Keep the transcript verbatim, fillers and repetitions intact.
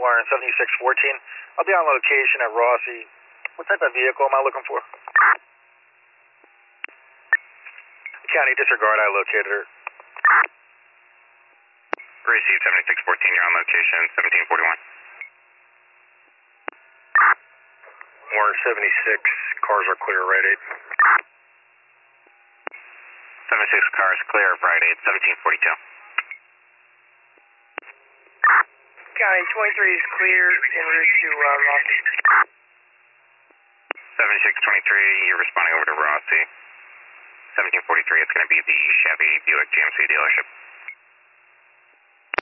Warren seventy-six fourteen. I'll be on location at Rossi. What type of vehicle am I looking for? County disregard, I located her. Received seventy-six fourteen, you're on location, seventeen forty-one. Warren seventy-six, cars are clear, right eight. seventy-six cars clear, right eight, seventeen forty-two. County twenty-three is clear en route to uh, Rossi. seventy-six twenty-three, you're responding over to Rossi. seventeen forty-three, it's going to be the Chevy Buick G M C dealership.